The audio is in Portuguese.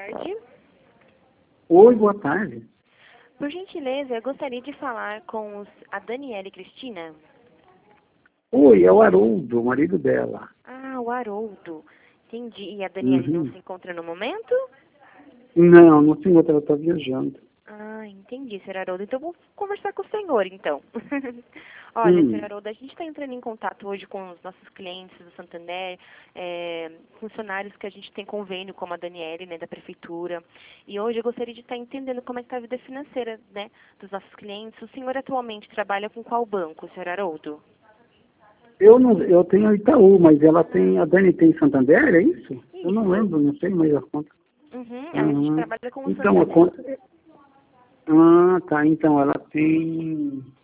tarde. Oi, boa tarde. Por gentileza, eu gostaria de falar com a Daniela e Cristina. Oi, é o Haroldo, o marido dela. Ah, o Haroldo. Entendi. E a Daniela não Uhum. se encontra no momento? Não se encontra, ela está viajando. Ah, entendi, Sr. Haroldo. Então, eu vou conversar com o senhor, então. Olha, Sr. Haroldo, a gente está entrando em contato hoje com os nossos clientes do Santander, funcionários que a gente tem convênio, como a Daniele, né, da Prefeitura. E hoje eu gostaria de estar entendendo como é que está a vida financeira, né, dos nossos clientes. O senhor atualmente trabalha com qual banco, Sr. Haroldo? Eu tenho a Itaú, mas a Dani tem Santander, é isso? Eu não Isso. lembro, não sei mais a conta. Uhum, a gente Uhum. trabalha com o Então, a Santander. conta... Ah, tá, então ela tem...